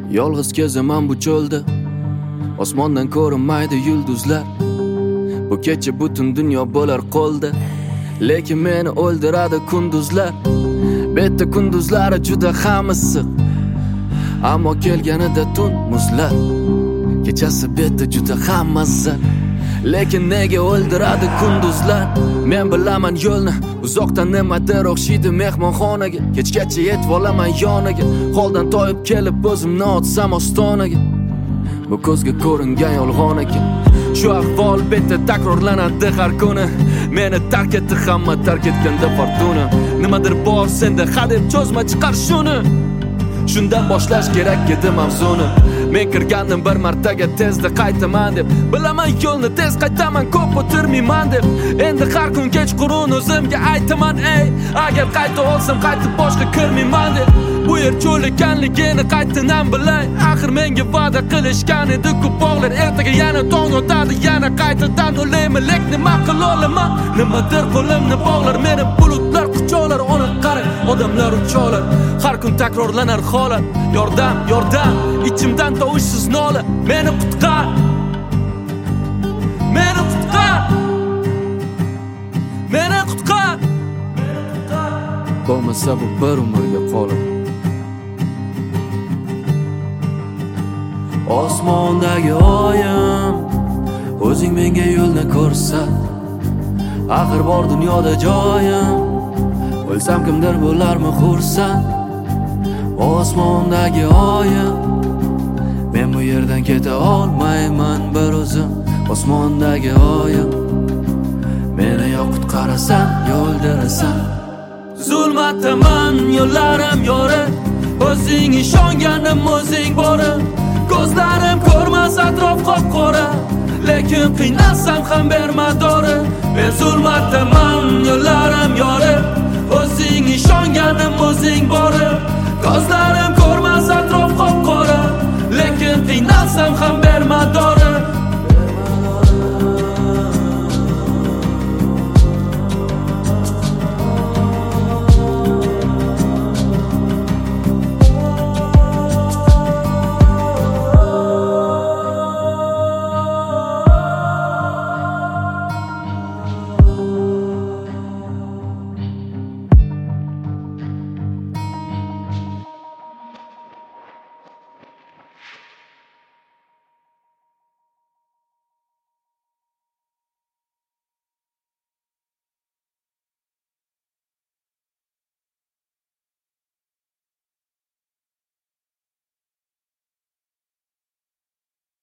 Yolg'iz kezaman bu cho'lda, osmondan ko'rinmaydi yulduzlar. Bu kecha butun dunyo bo'lar qo'lda, lekin meni o'ldiradi kunduzlar. Betda kunduzlari juda ham issiq, ammo kelganida tun muzlar. Kechasi betda juda ham mazza, lekin nega o'ldiradi kunduzlar? Men bilaman yo'lni, uzoqdan nimadir o'xshaydi mehmonxonaga. Kechgacha yetib olaman yoniga, holdan toyib kelib o'zimni otsam ostonaga. Bu ko'zga ko'ringan yolg'on ekan. Shu ahvol betda takrorlanadi har kuni. Meni tark etdi hamma, tark etganda fortuna. Nimadir bor senda, hadeb cho'zma chiqar shuni. Shundan boshlash kerak edi mavzuni. Men kirgandim bir martaga, tezda qaytaman deb. Bilaman yo'lni, tez qaytaman, ko'p o'tirmayman deb. Endi har kun kechqurun o'zimga aytaman, ey, agar qayta olsam qaytib boshqa kirmayman deb. Bu yer cho'l ekanligini qaytadan bilay. Axir menga va'da qilishgan edi ko'p bog'lar. Ertaga yana tong otadi, yana qaytadan o'layman, lek nima qila olaman? Nimadir qo'limni bog'lar, meni bulutlar quchoqlar. Ona qara, odamlar uchoqlar. Har kun takrorlanar holat. Yordam, yordam, ichimdan tovushsiz nola. Meni qutqar, meni qutqar, meni qutqar. Bo'lmasa bu bir umrga qolib. Osmondagi oyim, o'zing menga yo'lni ko'rsat. Axir bor dunyoda joyim, o'lsam kimdir bo'larmi xursand? Osmondagi oyim, men bu yerdan keta olmayman bir o'zim. Osmondagi oyim, meni yo qutqarasan, yo o'ldirasan. Zulmataman, yo'llarim yo'riq, o'zing ishonganim o'zing borim. Ko'zlarim ko'rmas atrof qop-qora, lekin qiynalsam ham berma dori. Men zulmataman, yo'llarim yo'riq, o'zing ishonganim o'zing borim. Ko'zlarim ko'rmas atrof qop-qora, lekin qiynalsam ham